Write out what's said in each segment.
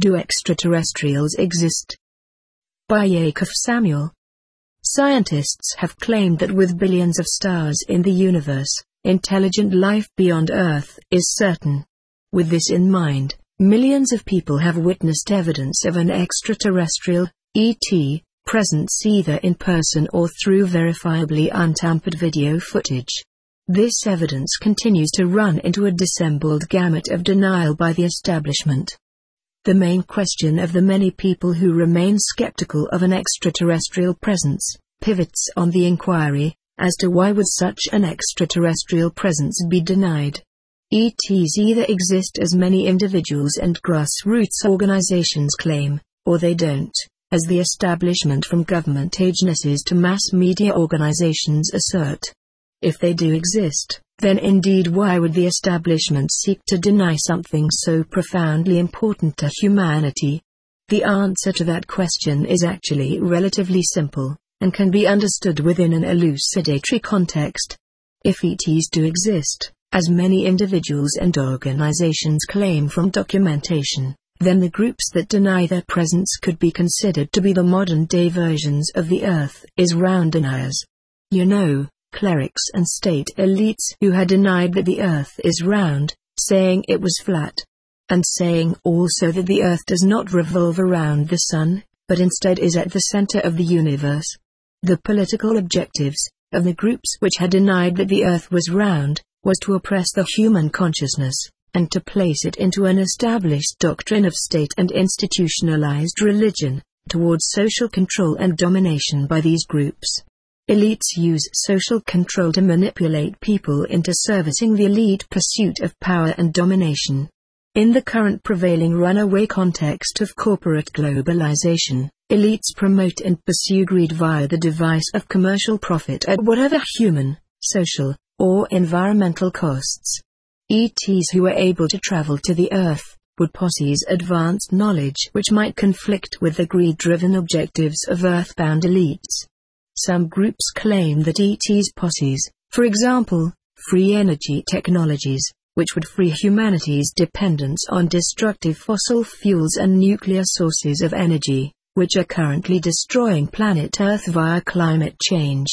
Do extraterrestrials exist? By Yaakov Samuel. Scientists have claimed that with billions of stars in the universe, intelligent life beyond Earth is certain. With this in mind, millions of people have witnessed evidence of an extraterrestrial, ET, presence either in person or through verifiably untampered video footage. This evidence continues to run into a dissembled gamut of denial by the establishment. The main question of the many people who remain skeptical of an extraterrestrial presence pivots on the inquiry as to why would such an extraterrestrial presence be denied. ETs either exist as many individuals and grassroots organizations claim, or they don't, as the establishment from government agencies to mass media organizations assert. If they do exist, then indeed why would the establishment seek to deny something so profoundly important to humanity? The answer to that question is actually relatively simple, and can be understood within an elucidatory context. If ETs do exist, as many individuals and organizations claim from documentation, then the groups that deny their presence could be considered to be the modern-day versions of the Earth is round deniers. You know, clerics and state elites who had denied that the Earth is round, saying it was flat. And saying also that the Earth does not revolve around the Sun, but instead is at the center of the universe. The political objectives of the groups which had denied that the Earth was round was to oppress the human consciousness, and to place it into an established doctrine of state and institutionalized religion, towards social control and domination by these groups. Elites use social control to manipulate people into servicing the elite pursuit of power and domination. In the current prevailing runaway context of corporate globalization, elites promote and pursue greed via the device of commercial profit at whatever human, social, or environmental costs. ETs who are able to travel to the Earth would possess advanced knowledge which might conflict with the greed-driven objectives of earthbound elites. Some groups claim that ETs possess, for example, free energy technologies, which would free humanity's dependence on destructive fossil fuels and nuclear sources of energy, which are currently destroying planet Earth via climate change.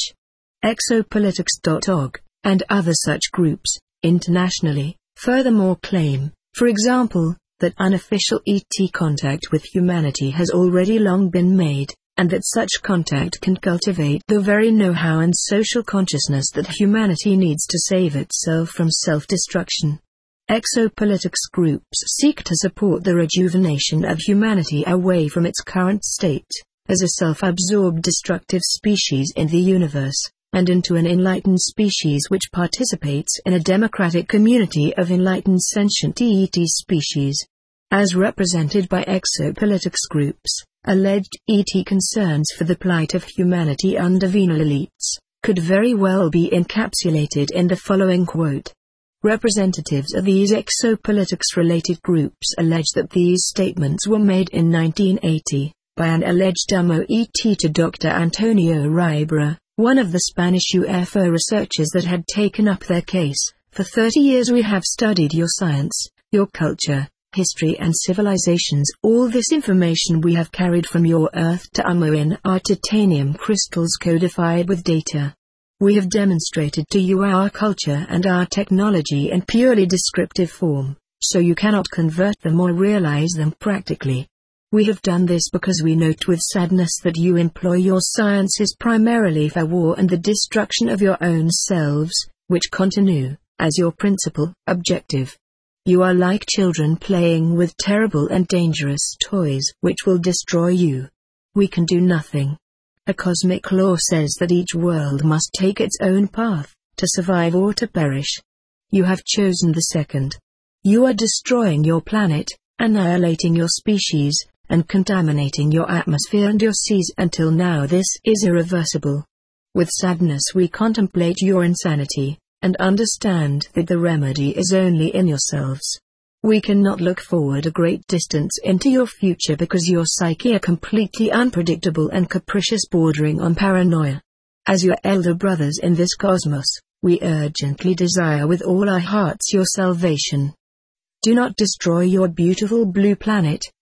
Exopolitics.org, and other such groups, internationally, furthermore claim, for example, that unofficial ET contact with humanity has already long been made, and that such contact can cultivate the very know-how and social consciousness that humanity needs to save itself from self-destruction. Exopolitics groups seek to support the rejuvenation of humanity away from its current state, as a self-absorbed destructive species in the universe, and into an enlightened species which participates in a democratic community of enlightened sentient ET species. As represented by exopolitics groups, alleged ET concerns for the plight of humanity under venal elites could very well be encapsulated in the following quote. Representatives of these exopolitics-related groups allege that these statements were made in 1980 by an alleged UMO ET to Dr. Antonio Ribera, one of the Spanish UFO researchers that had taken up their case. For 30 years we have studied your science, your culture, history and civilizations. All this information we have carried from your Earth to UMO in our titanium crystals codified with data. We have demonstrated to you our culture and our technology in purely descriptive form, so you cannot convert them or realize them practically. We have done this because we note with sadness that you employ your sciences primarily for war and the destruction of your own selves, which continue, as your principal objective. You are like children playing with terrible and dangerous toys which will destroy you. We can do nothing. A cosmic law says that each world must take its own path, to survive or to perish. You have chosen the second. You are destroying your planet, annihilating your species, and contaminating your atmosphere and your seas until now. This is irreversible. With sadness we contemplate your insanity, and understand that the remedy is only in yourselves. We cannot look forward a great distance into your future because your psyche are completely unpredictable and capricious, bordering on paranoia. As your elder brothers in this cosmos, we urgently desire with all our hearts your salvation. Do not destroy your beautiful blue planet,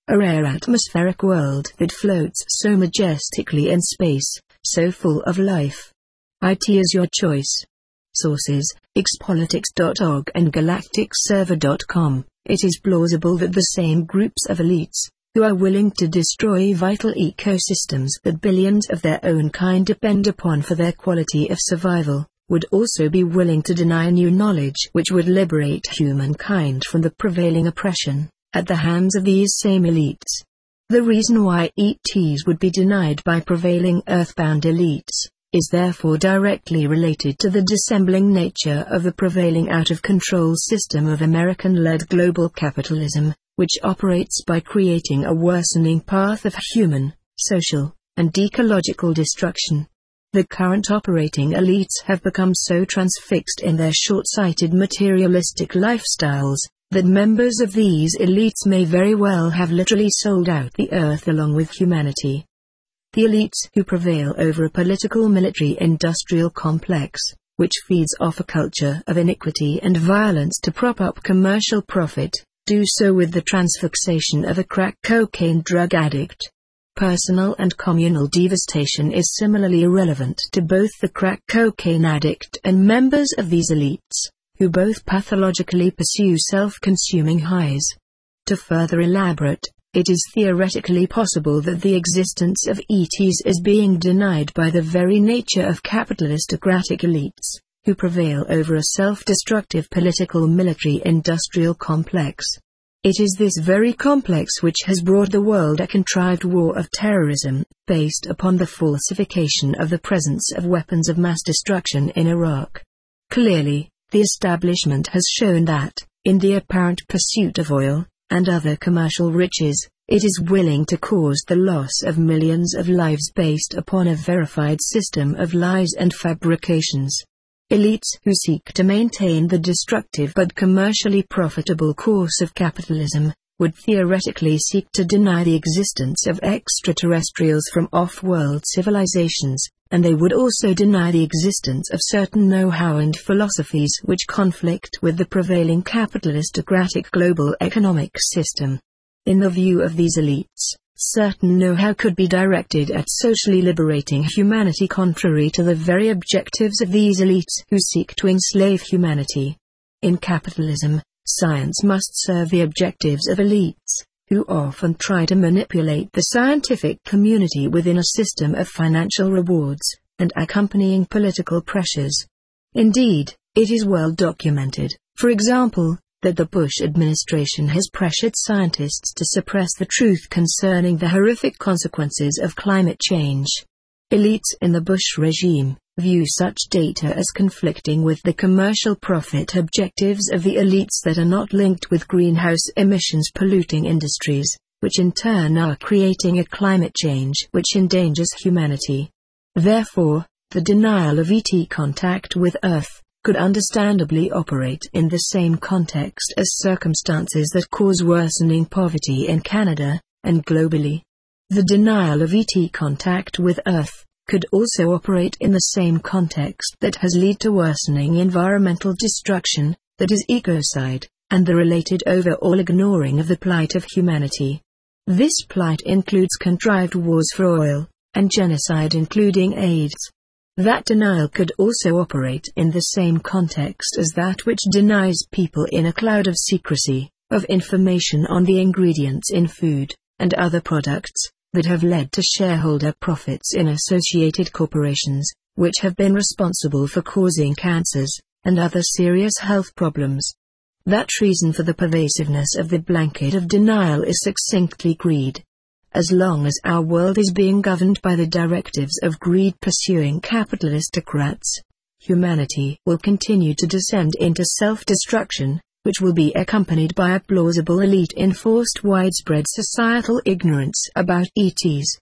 A rare atmospheric world that floats so majestically in space, so full of life. IT is your choice. Sources: expolitics.org and galacticserver.com. It is plausible that the same groups of elites, who are willing to destroy vital ecosystems that billions of their own kind depend upon for their quality of survival, would also be willing to deny new knowledge which would liberate humankind from the prevailing oppression at the hands of these same elites. The reason why ETs would be denied by prevailing earthbound elites is therefore directly related to the dissembling nature of the prevailing out-of-control system of American-led global capitalism, which operates by creating a worsening path of human, social, and ecological destruction. The current operating elites have become so transfixed in their short-sighted materialistic lifestyles that members of these elites may very well have literally sold out the earth along with humanity. The elites who prevail over a political military-industrial complex, which feeds off a culture of iniquity and violence to prop up commercial profit, do so with the transfixation of a crack cocaine drug addict. Personal and communal devastation is similarly irrelevant to both the crack cocaine addict and members of these elites, who both pathologically pursue self-consuming highs. To further elaborate, it is theoretically possible that the existence of ETs is being denied by the very nature of capitalistocratic elites, who prevail over a self-destructive political military-industrial complex. It is this very complex which has brought the world a contrived war of terrorism, based upon the falsification of the presence of weapons of mass destruction in Iraq. Clearly, the establishment has shown that, in the apparent pursuit of oil and other commercial riches, it is willing to cause the loss of millions of lives based upon a verified system of lies and fabrications. Elites who seek to maintain the destructive but commercially profitable course of capitalism would theoretically seek to deny the existence of extraterrestrials from off-world civilizations, and they would also deny the existence of certain know-how and philosophies which conflict with the prevailing capitalistocratic global economic system. In the view of these elites, certain know-how could be directed at socially liberating humanity contrary to the very objectives of these elites who seek to enslave humanity. In capitalism, science must serve the objectives of elites, who often try to manipulate the scientific community within a system of financial rewards and accompanying political pressures. Indeed, it is well documented, for example, that the Bush administration has pressured scientists to suppress the truth concerning the horrific consequences of climate change. Elites in the Bush regime view such data as conflicting with the commercial profit objectives of the elites that are not linked with greenhouse emissions polluting industries, which in turn are creating a climate change which endangers humanity. Therefore, the denial of ET contact with Earth could understandably operate in the same context as circumstances that cause worsening poverty in Canada and globally. The denial of ET contact with Earth could also operate in the same context that has led to worsening environmental destruction, that is ecocide, and the related overall ignoring of the plight of humanity. This plight includes contrived wars for oil, and genocide including AIDS. That denial could also operate in the same context as that which denies people in a cloud of secrecy, of information on the ingredients in food, and other products, that have led to shareholder profits in associated corporations, which have been responsible for causing cancers and other serious health problems. That reason for the pervasiveness of the blanket of denial is succinctly greed. As long as our world is being governed by the directives of greed-pursuing capitalistocrats, humanity will continue to descend into self-destruction, which will be accompanied by a plausible elite-enforced widespread societal ignorance about ETs.